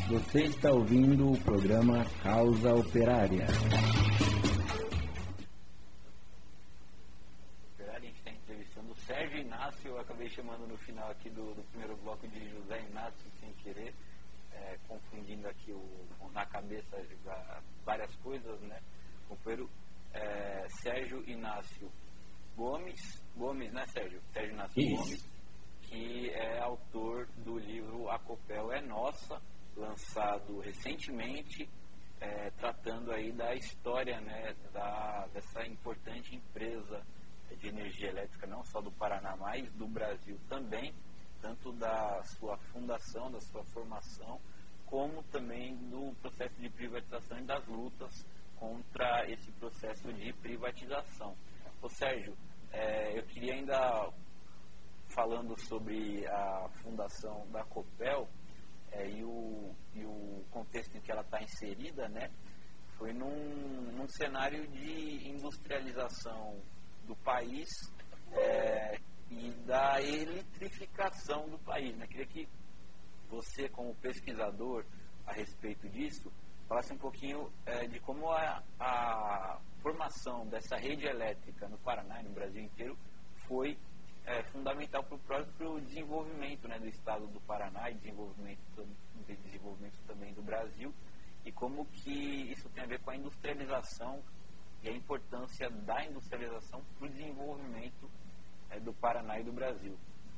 Você está ouvindo o programa Causa Operária. A gente está entrevistando o Sérgio Inácio. Eu acabei chamando no final aqui do primeiro bloco de José Inácio, sem querer, confundindo aqui na cabeça várias coisas, né? O companheiro Sérgio Inácio Gomes, né, Sérgio? Sérgio Inácio Isso. Gomes, que é autor do livro A Copel é Nossa, lançado recentemente, tratando aí da história, né, dessa importante empresa de energia elétrica, não só do Paraná, mas do Brasil também, tanto da sua fundação, da sua formação, como também do processo de privatização e das lutas contra esse processo de privatização. Ô Sérgio, eu queria ainda, falando sobre a fundação da Copel, e o contexto em que ela está inserida, né, foi num cenário de industrialização do país e da eletrificação do país, né? Queria que você, como pesquisador a respeito disso, falasse um pouquinho de como a formação dessa rede elétrica no Paraná e no Brasil inteiro foi fundamental para o próprio desenvolvimento, né, do estado do Paraná e desenvolvimento também do Brasil, e como que isso tem a ver com a industrialização e a importância da industrialização para o desenvolvimento do Paraná e do Brasil.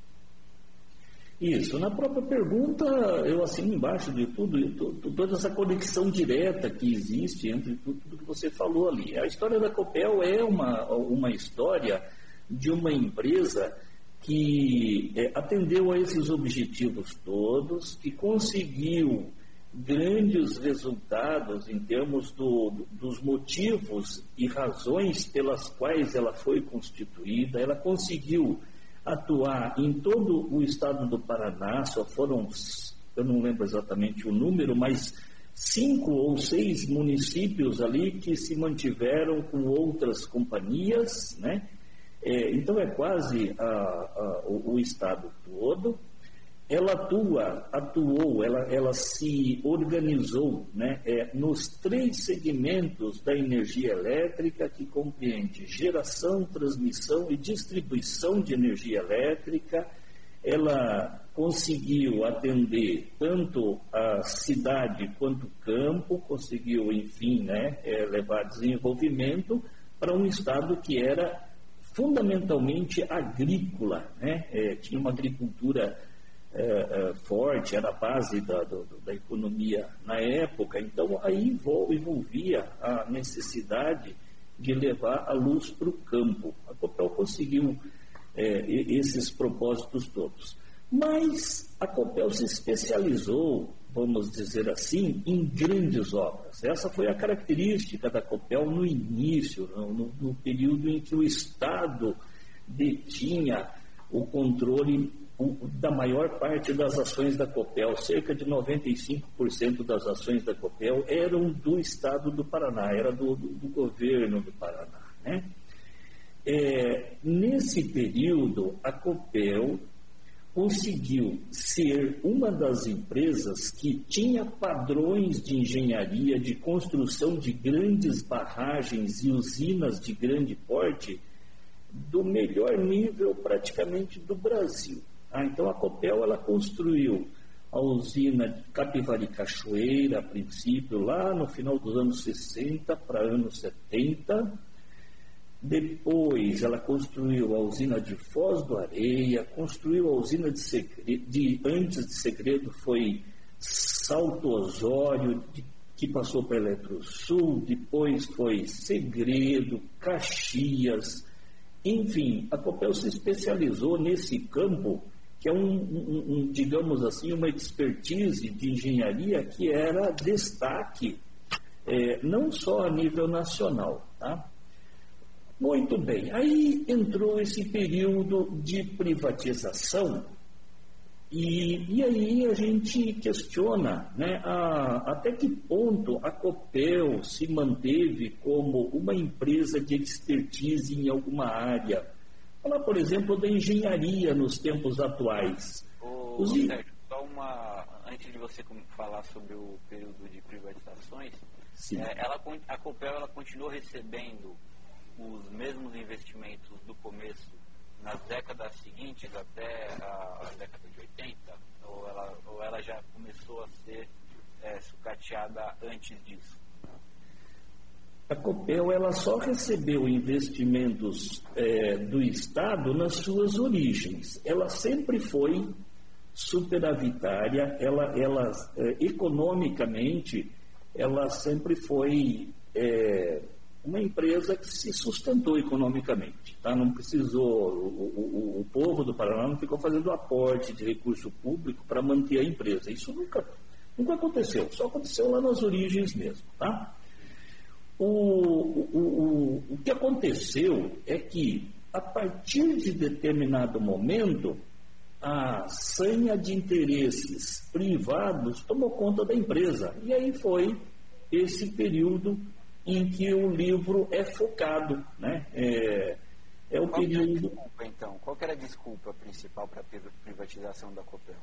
Isso, na própria pergunta, eu assino embaixo de tudo, toda essa conexão direta que existe entre tudo que você falou ali. A história da Copel é uma história de uma empresa que atendeu a esses objetivos todos, que conseguiu grandes resultados em termos dos motivos e razões pelas quais ela foi constituída. Ela conseguiu atuar em todo o estado do Paraná, só foram, eu não lembro exatamente o número, mas 5 ou 6 municípios ali que se mantiveram com outras companhias, né? Então é quase o estado todo. Ela atuou, ela se organizou, né, nos 3 segmentos da energia elétrica, que compreende geração, transmissão e distribuição de energia elétrica. Ela conseguiu atender tanto a cidade quanto o campo, conseguiu, enfim, né, levar desenvolvimento para um estado que era fundamentalmente agrícola, né? Tinha uma agricultura forte, era a base da economia na época. Então aí envolvia a necessidade de levar a luz para o campo. A Copel conseguiu esses propósitos todos. Mas a Copel se especializou, vamos dizer assim, em grandes obras. Essa foi a característica da Copel no início, no período em que o Estado detinha o controle da maior parte das ações da Copel. Cerca de 95% das ações da Copel eram do Estado do Paraná, era do governo do Paraná, né? Nesse período, a Copel conseguiu ser uma das empresas que tinha padrões de engenharia, de construção de grandes barragens e usinas de grande porte do melhor nível praticamente do Brasil. Então a Copel ela construiu a usina de Capivari Cachoeira, a princípio, lá no final dos anos 60 para anos 70. Depois ela construiu a usina de Foz do Areia, construiu a usina antes de Segredo foi Salto Osório, que passou para Eletrosul, depois foi Segredo, Caxias. Enfim, a Copel se especializou nesse campo, que é digamos assim, uma expertise de engenharia que era destaque, não só a nível nacional, tá? Muito bem, aí entrou esse período de privatização e aí a gente questiona, né, até que ponto a Copel se manteve como uma empresa de expertise em alguma área. Falar, por exemplo, da engenharia nos tempos atuais. Sérgio, só antes de você você falar sobre o período de privatizações, Sim. A Copel ela continuou recebendo os mesmos investimentos do começo nas décadas seguintes até a década de 80? Ou ela já começou a ser sucateada antes disso? A Copel ela só recebeu investimentos do Estado nas suas origens. Ela sempre foi superavitária, economicamente, ela sempre foi uma empresa que se sustentou economicamente. Tá? Não precisou, o povo do Paraná não ficou fazendo aporte de recurso público para manter a empresa. Isso nunca aconteceu, só aconteceu lá nas origens mesmo. Tá? O que aconteceu é que, a partir de determinado momento, a sanha de interesses privados tomou conta da empresa. E aí foi esse período em que o livro é focado. Né? O período... Desculpa, então? Qual que era a desculpa principal para a privatização da Copel?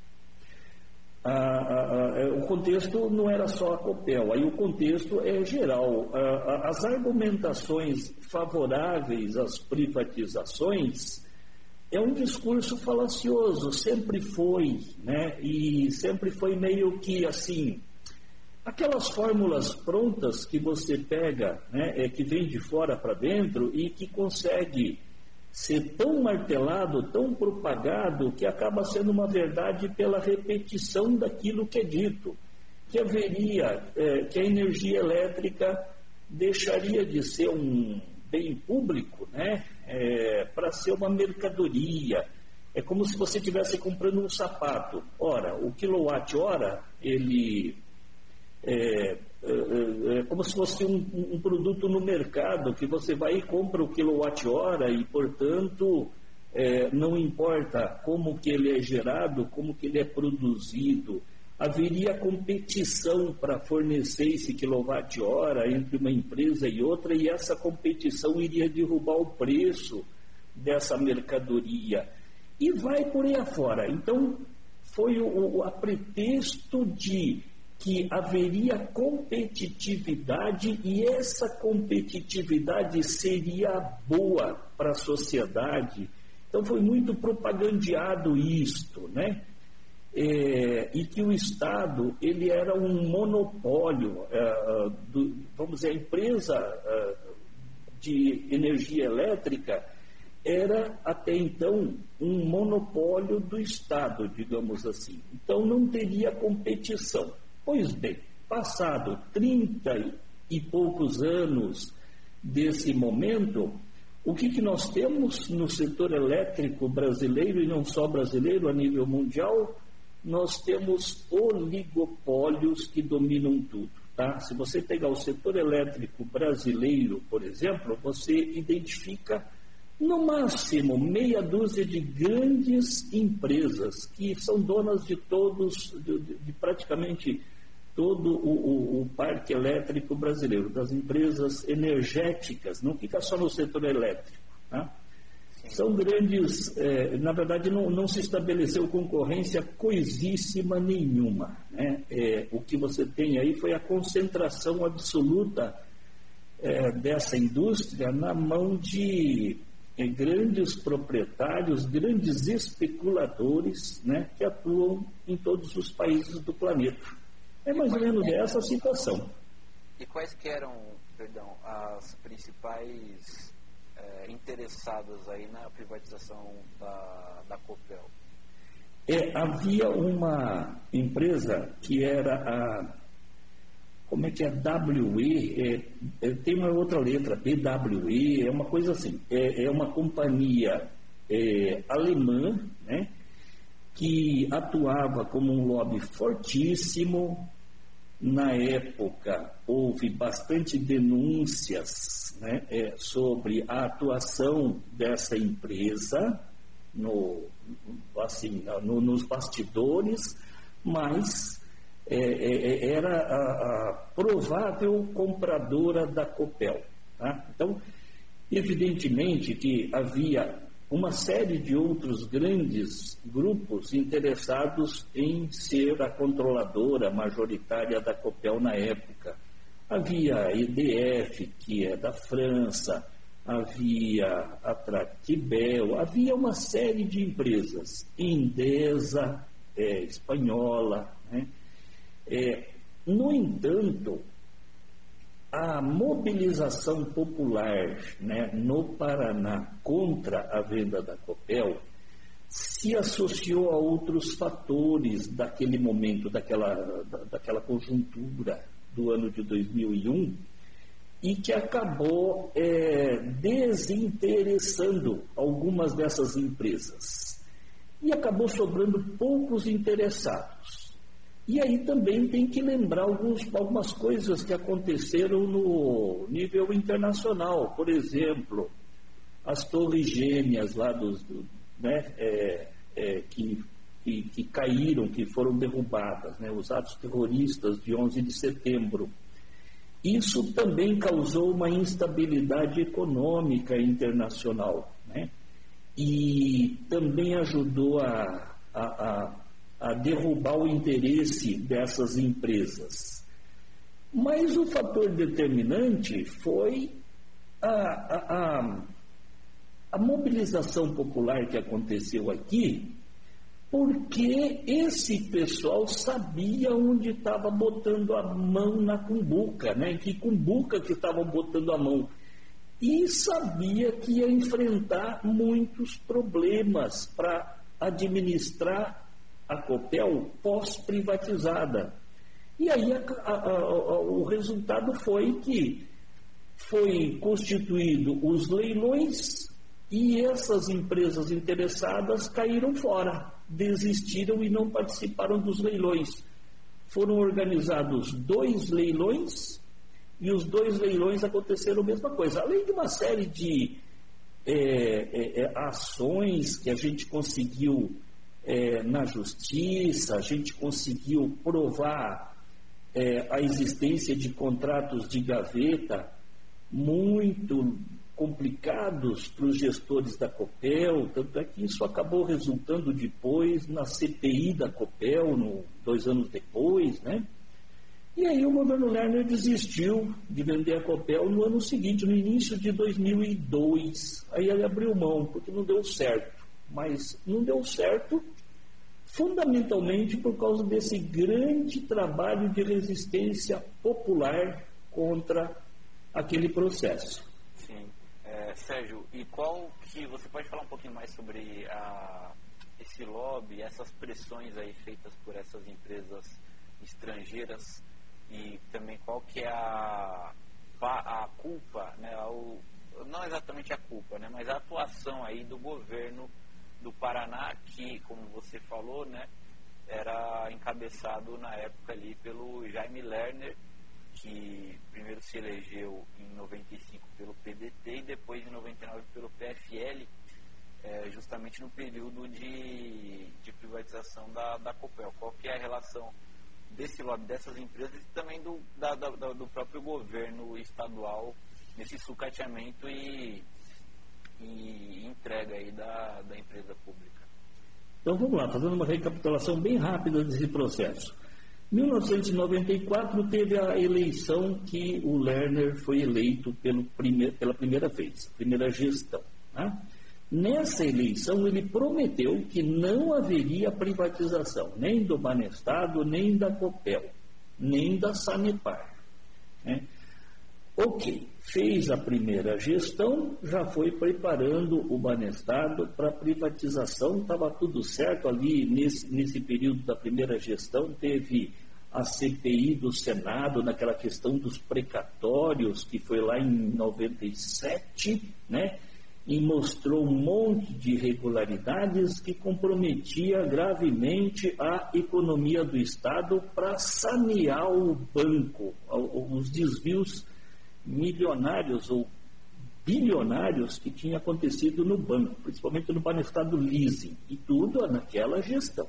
O contexto não era só a Copel, aí o contexto é geral. As argumentações favoráveis às privatizações é um discurso falacioso, sempre foi, né? E sempre foi meio que assim, aquelas fórmulas prontas que você pega, né, que vem de fora para dentro e que consegue ser tão martelado, tão propagado, que acaba sendo uma verdade pela repetição daquilo que é dito. Que que a energia elétrica deixaria de ser um bem público, né, para ser uma mercadoria. É como se você estivesse comprando um sapato. Ora, o quilowatt-hora, ele é como se fosse um produto no mercado, que você vai e compra o quilowatt-hora e, portanto, não importa como que ele é gerado, como que ele é produzido, haveria competição para fornecer esse quilowatt-hora entre uma empresa e outra, e essa competição iria derrubar o preço dessa mercadoria. E vai por aí afora. Então, foi a pretexto de que haveria competitividade, e essa competitividade seria boa para a sociedade. Então foi muito propagandeado isto, né? E que o Estado ele era um monopólio, vamos dizer, a empresa de energia elétrica era até então um monopólio do Estado, digamos assim. Então não teria competição. Pois bem, passado 30 e poucos anos desse momento, o que nós temos no setor elétrico brasileiro, e não só brasileiro, a nível mundial? Nós temos oligopólios que dominam tudo. Tá? Se você pegar o setor elétrico brasileiro, por exemplo, você identifica no máximo meia dúzia de grandes empresas que são donas de de praticamente todo o parque elétrico brasileiro, das empresas energéticas, não fica só no setor elétrico. Tá? São grandes, na verdade não se estabeleceu concorrência coisíssima nenhuma. Né? O que você tem aí foi a concentração absoluta dessa indústria na mão de grandes proprietários, grandes especuladores, né, que atuam em todos os países do planeta. É mais ou menos essa a situação. E quais que eram, as principais interessadas aí na privatização da Copel? Havia uma empresa que era como é que é? WE, tem uma outra letra, BWE, é uma coisa assim. É uma companhia alemã, né, que atuava como um lobby fortíssimo. Na época, houve bastante denúncias, né, sobre a atuação dessa empresa nos bastidores, mas era a provável compradora da Copel. Tá? Então, evidentemente que havia uma série de outros grandes grupos interessados em ser a controladora majoritária da Copel na época. Havia a EDF, que é da França, havia a Tractibel, havia uma série de empresas, Endesa, espanhola, né? No entanto, a mobilização popular, né, no Paraná contra a venda da Copel se associou a outros fatores daquele momento, daquela conjuntura do ano de 2001, e que acabou desinteressando algumas dessas empresas. E acabou sobrando poucos interessados. E aí também tem que lembrar algumas coisas que aconteceram no nível internacional. Por exemplo, as torres gêmeas lá que caíram, que foram derrubadas, né, os atos terroristas de 11 de setembro. Isso também causou uma instabilidade econômica internacional, né? E também ajudou a derrubar o interesse dessas empresas. Mas o fator determinante foi a mobilização popular que aconteceu aqui, porque esse pessoal sabia onde estava botando a mão na cumbuca, né? Que cumbuca que estavam botando a mão. E sabia que ia enfrentar muitos problemas para administrar a Copel pós-privatizada. E aí o resultado foi que foi constituído os leilões e essas empresas interessadas caíram fora, desistiram e não participaram dos leilões. Foram organizados 2 leilões e os 2 leilões aconteceram a mesma coisa. Além de uma série de ações que a gente conseguiu na justiça, a gente conseguiu provar a existência de contratos de gaveta muito complicados para os gestores da Copel, tanto é que isso acabou resultando depois na CPI da Copel, 2 anos depois, né? E aí o governo Lerner desistiu de vender a Copel no ano seguinte, no início de 2002. Aí ele abriu mão, porque não deu certo. Mas não deu certo fundamentalmente por causa desse grande trabalho de resistência popular contra aquele processo. Sim. Sérgio, e você pode falar um pouquinho mais sobre esse lobby, essas pressões aí feitas por essas empresas estrangeiras, e também qual que é a culpa, né, não exatamente a culpa, né, mas a atuação aí do governo do Paraná, que, como você falou, né, era encabeçado na época ali pelo Jaime Lerner, que primeiro se elegeu em 95 pelo PDT e depois em 99 pelo PFL, justamente no período de privatização da Copel. Qual que é a relação desse lobby, dessas empresas e também do próprio governo estadual nesse sucateamento e entrega aí da empresa pública? Então vamos lá, fazendo uma recapitulação bem rápida desse processo. Em 1994 teve a eleição que o Lerner foi eleito pela primeira vez, primeira gestão, né? Nessa eleição ele prometeu que não haveria privatização, nem do Banestado, nem da Copel, nem da Sanepar, né? Ok, fez a primeira gestão, já foi preparando o Banestado para privatização, estava tudo certo ali nesse período da primeira gestão, teve a CPI do Senado naquela questão dos precatórios, que foi lá em 97, né? E mostrou um monte de irregularidades que comprometia gravemente a economia do Estado para sanear o banco, os desvios milionários ou bilionários que tinha acontecido no banco, principalmente no Banestado Leasing, e tudo naquela gestão.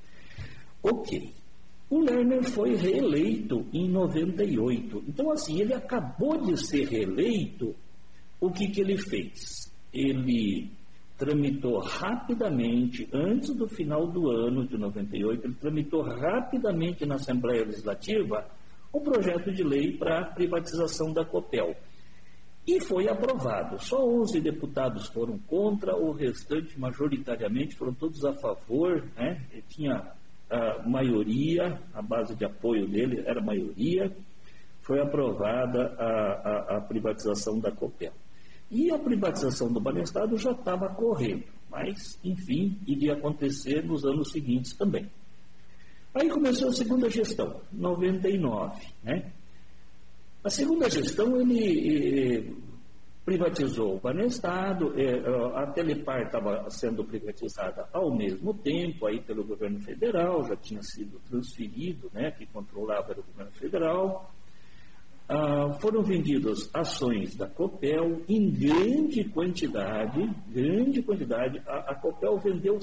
Ok. O Lerner foi reeleito em 98. Então, assim, ele acabou de ser reeleito, o que ele fez? Ele tramitou rapidamente, antes do final do ano de 98, ele tramitou rapidamente na Assembleia Legislativa um projeto de lei para a privatização da Copel. E foi aprovado. Só 11 deputados foram contra, o restante, majoritariamente, foram todos a favor, né? Ele tinha a maioria, a base de apoio dele era a maioria, foi aprovada a privatização da Copel. E a privatização do Banestado já estava correndo, mas, enfim, iria acontecer nos anos seguintes também. Aí começou a segunda gestão, 99, né? A segunda gestão, ele privatizou o Banestado, a Telepar estava sendo privatizada ao mesmo tempo, aí pelo governo federal, já tinha sido transferido, né, que controlava era o governo federal. Foram vendidas ações da Copel em grande quantidade. A Copel vendeu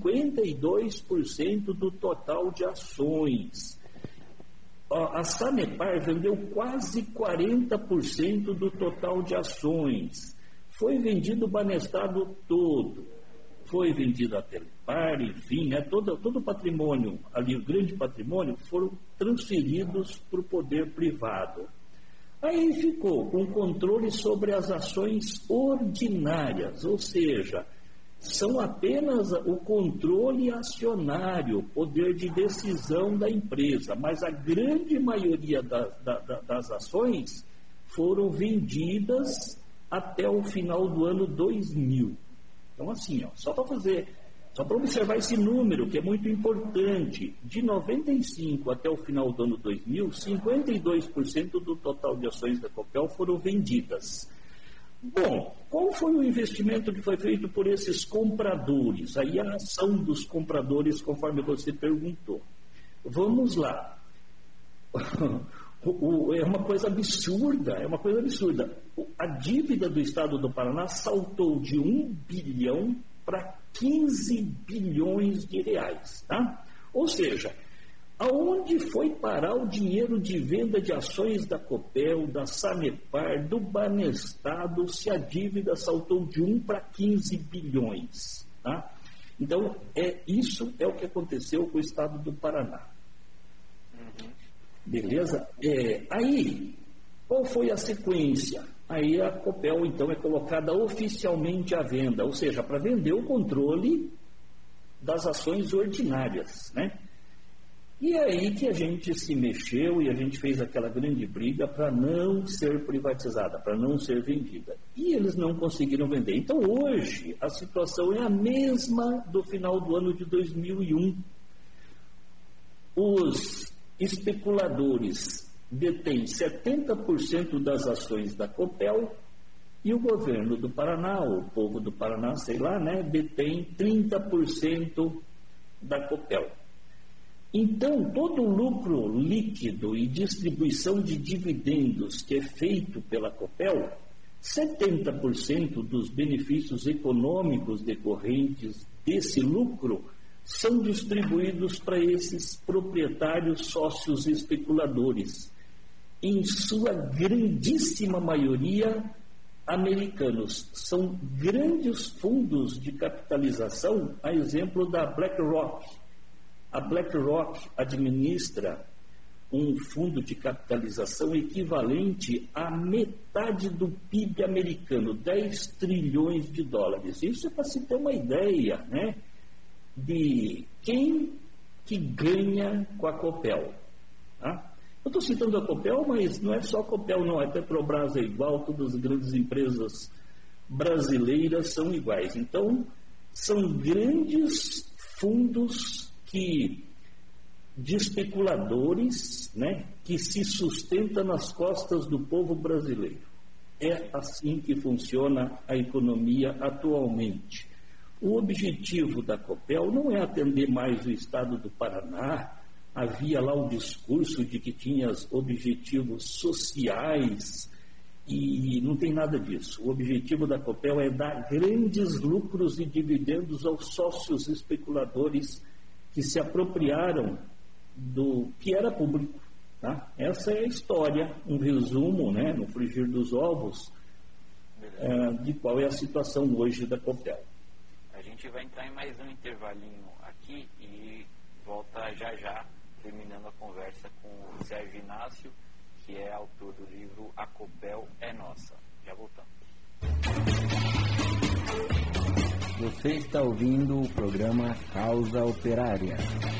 52% do total de ações. A Sanepar vendeu quase 40% do total de ações. Foi vendido o Banestado todo. Foi vendido a Telepar, enfim, né, todo o patrimônio, ali o grande patrimônio, foram transferidos para o poder privado. Aí ficou com controle sobre as ações ordinárias, ou seja, são apenas o controle acionário, poder de decisão da empresa, mas a grande maioria das ações foram vendidas até o final do ano 2000. Então, assim, só para observar esse número, que é muito importante, de 95 até o final do ano 2000, 52% do total de ações da Copel foram vendidas. Bom, qual foi o investimento que foi feito por esses compradores? Aí a ação dos compradores, conforme você perguntou. Vamos lá. É uma coisa absurda, A dívida do Estado do Paraná saltou de 1 bilhão para 15 bilhões de reais, tá? Ou seja, aonde foi parar o dinheiro de venda de ações da Copel, da Sanepar, do Banestado, se a dívida saltou de 1 para 15 bilhões, tá? Então, isso é o que aconteceu com o Estado do Paraná. Beleza? Aí, qual foi a sequência? Aí a Copel, então, é colocada oficialmente à venda, ou seja, para vender o controle das ações ordinárias, né? E é aí que a gente se mexeu e a gente fez aquela grande briga para não ser privatizada, para não ser vendida. E eles não conseguiram vender. Então, hoje, a situação é a mesma do final do ano de 2001. Os especuladores detêm 70% das ações da Copel e o governo do Paraná, o povo do Paraná, sei lá, né, detém 30% da Copel. Então, todo o lucro líquido e distribuição de dividendos que é feito pela Copel, 70% dos benefícios econômicos decorrentes desse lucro são distribuídos para esses proprietários sócios especuladores, em sua grandíssima maioria americanos. São grandes fundos de capitalização, a exemplo da BlackRock. A BlackRock administra um fundo de capitalização equivalente à metade do PIB americano, 10 trilhões de dólares. Isso é para se ter uma ideia, né, de quem que ganha com a Copel. Tá? Eu estou citando a Copel, mas não é só a Copel, não. A Petrobras é igual, todas as grandes empresas brasileiras são iguais. Então, são grandes fundos de especuladores, né, que se sustenta nas costas do povo brasileiro. É assim que funciona a economia atualmente. O objetivo da Copel não é atender mais o Estado do Paraná. Havia lá o discurso de que tinha objetivos sociais e não tem nada disso. O objetivo da Copel é dar grandes lucros e dividendos aos sócios especuladores que se apropriaram do que era público. Tá? Essa é a história, um resumo, né, no frigir dos ovos, de qual é a situação hoje da Copel. gente vai entrar em mais um intervalinho aqui e volta já, terminando a conversa com o Sérgio Inácio, que é autor do livro A Copel é Nossa. Já voltamos. Você está ouvindo o programa Causa Operária.